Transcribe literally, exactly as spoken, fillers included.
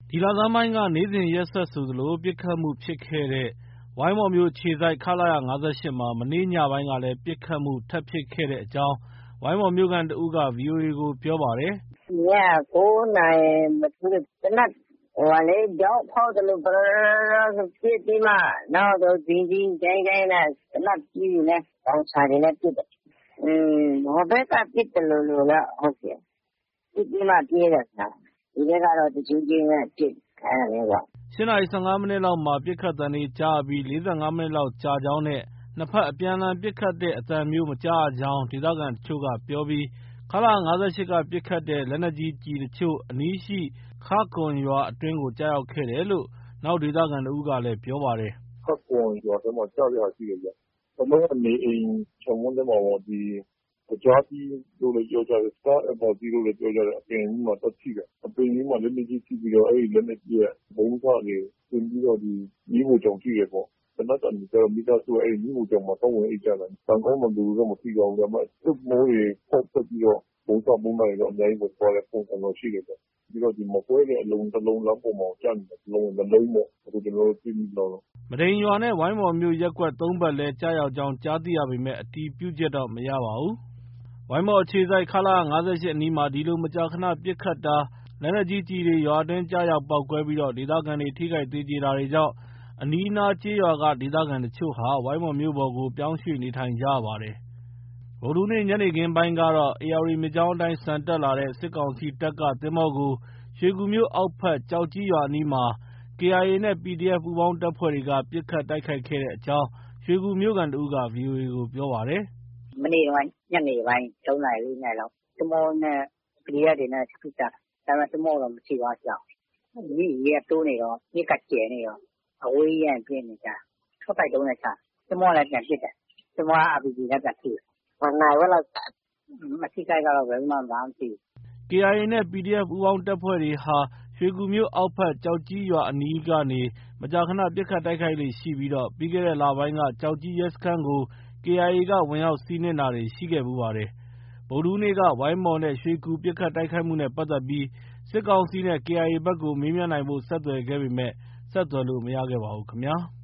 ဒီလဆန်းပိုင်းက နေ့စဉ်ရက်ဆက်ဆိုသလို ပစ်ခတ်မှုဖြစ်ခဲ့တဲ့ ဝိုင်းမော်မြို့အခြေစိုက် ခလရ ၅၈ မှာ မနေ့ညပိုင်းကလည်း ပစ်ခတ်မှုထပ်ဖြစ်ခဲ့တဲ့အကြောင်း ဝိုင်းမော်မြို့ခံတဦးက ဗွီအိုအေကို ပြောပါတယ်။ “ည ၉ နာရီမထိုးခင် သေနတ် ဂျောက်ဖောက်သလို ပရရရရဆိုပစ်ပြီးမှ နောက်တော့ ဒိန်းဒိန်းဒိုင်းဒိုင်းနဲ့ သေနတ်ကြီးတွေနဲ့ လောင်ချာတွေနဲ့ ပစ်တယ်။ ဟိုဘက်က ပစ်သလိုလိုတော့ ဟုတ်တယ်။ ပစ်ပြီးမှ ပြေးတယ်။ ဒီဘက်ကတော့ တဂျိမ်းဂျိမ်းနဲ့ ပစ်ခံရတယ်ပေါ့။ ” ၈ နာရီ ၁၅ မိနစ်လောက်မှာ ပစ်ခတ်သံတွေကြားရပြီး ၄၅ မိနစ်လောက်ကြာကြောင်းနဲ့ နှစ်ဘက် အပြန်အလှန်ပစ်ခတ်တဲ့အသံမျိုး မကြားရကြောင်း ဒေသခံတချို့က ပြောပြီး ခလရ ၅၈ က ပစ်ခတ်တဲ့ လက်နက်ကြီးကျည်တချို့ အနီးရှိ ခကွမ်ရွာအတွင်းကို ကျရောက်ခဲ့တယ်လို့ နောက်ဒေသခံတဦးကလည်း ပြောပါတယ်။ “ခကွမ်ရွာထဲမှာ ကျတဲ့ဟာရှိတယ်ဗျ။ တလုံးက နေအိမ်ခြံဝင်းထဲမှာပေါ့။ ဒီ သကြားသီးလို့လည်း ပြောကြတယ်။ Star Apple သီးလို့လည်း ပြောကြတယ်။ အပင်ကြီးမှာ သွားထိတယ်။ အပင်ကြီးမှာ လက်နက်ကြီးထိပြီးတော့ အဲဒီလက်နက်ကြီးရဲ့ ဗုံးစတွေ စင်ပြီးတော့ မီးဖိုချောင်ထိတယ်ပေါ့။ သေနတ်သံတွေကြားတော့ မိသားစုက မီးဖိုချောင်မှာ သွားဝင်အိပ်ကြတာ။ ကံကောင်းတော့ လူတော့ မထိသွားဘူး။ ဒါပေမဲ့ သွပ်မိုးတွေ ဖောက်ထွက်ပြီးတော့ ဗုံးစဗုံးနတွေတော့ အများကြီးဝင်သွားတဲ့ ပုံစံတော့ ရှိတယ်ဗျ။ ပြီးတော့ မကွဲတဲ့အလုံး တလုံး လမ်းပေါ်မှာ ကျနေတာ တလုံး နှစ်လုံးပေါ့။ အခုကျနော်တို့ တွေ့မိသလောက်တော့။ ” မဒိန်ရွာနဲ့ ဝိုင်းမော်မြို့ ရပ်ကွက် ၃ ဘက်လည်း ကျရောက်ကြောင်း ကြားသိရပေမဲ့ အတည်ပြုချက်တော့ မရပါဘူး။ ဝိုင်းမော်အခြေစိုက် ခလရ ၅၈ အနီးမှာ ဒီလို မကြာခဏ ပစ်ခတ်တာ၊ လက်နက်ကြီးကျည်တွေ ရွာအတွင်းကျရောက်ပေါက်ကွဲပြီး ဒေသခံတွေ ထိခိုက်သေကြေတာတွေကြောင့် အနီးအနားကျေးရွာက ဒေသခံတချို့ဟာ ဝိုင်းမော်မြို့ပေါ်ကို ပြောင်းရွှေ့နေထိုင်ကြရပါတယ်။ ဗုဒ္ဓဟူးနေ့ ညနေခင်းပိုင်းကတော့ ဧရာဝတီမြစ်ကြောင်းအတိုင်း ဆန်တက်လာတဲ့ စစ်ကောင်စီတပ်က သင်္ဘောကို ရွှေကူမြို့အောက်ဘက် ကျောက်ကြီးရွာအနီးမှာ ကေအိုင်အေ နဲ့ ပီဒီအက်ဖ် ပူးပေါင်းတပ်ဖွဲ့တွေက ပစ်ခတ်တိုက်ခိုက်ခဲ့တဲ့အကြောင်း ရွှေကူမြို့ခံတဦးက ဗွီအိုအေကို ပြောပါတယ်။ “မနေ့တုန်းက ညနေပိုင်း ၃ နာရီ ၄ နာရီလောက် သင်္ဘောနဲ့ ပီဒီအက်ဖ်တွေနဲ့ ပစ်ကြတာ။ ဒါပေမဲ့ သင်္ဘောတော့ မထိသွားဘူး။ မြစ်ရေက တိုးနေတော့ မြစ်က ကျယ်နေတော့ အဝေးကြီးကနေ ပစ်နေကြတာ။ ရှော့တိုက်ဒုံးနဲ့ ချတာ။ သင်္ဘောကလည်း ပြန်ပစ်တယ်။ သင်္ဘောက အာပီဂျီနဲ့ ပြန်ထုတယ်။ နာရီဝက်လောက်ကြာတယ်။ အထိအခိုက်ကတော့ ဘယ်သူမှ ဘာမှမထိဘူး။ ” ကေအိုင်အေ နဲ့ ပီဒီအက်ဖ် ပူးပေါင်းတပ်ဖွဲ့တွေဟာ ရွှေကူမြို့အောက်ဘက် ကျောက်ကြီးရွာအနီးကနေ မကြာခဏ ပစ်ခတ်တိုက်ခိုက်လေ့ရှိပြီး ပြီးခဲ့တဲ့လပိုင်းက ကျောက်ကြီးရဲစခန်းကို ကေအိုင်အေက ဝင်ရောက်စီးနင်းတာတွေ ရှိခဲ့ဖူးပါတယ်။ ဗုဒ္ဓဟူးနေ့က ဝိုင်းမော်နဲ့ ရွှေကူ ပစ်ခတ်တိုက်ခိုက်မှုနဲ့ ပတ်သက်ပြီး စစ်ကောင်စီနဲ့ ကေအိုင်အေဘက်ကို မေးမြန်းနိုင်ဖို့ ဆက်သွယ်ခဲ့ပေမဲ့ ဆက်သွယ်လို့ မရခဲ့ပါဘူးခင်ဗျာ။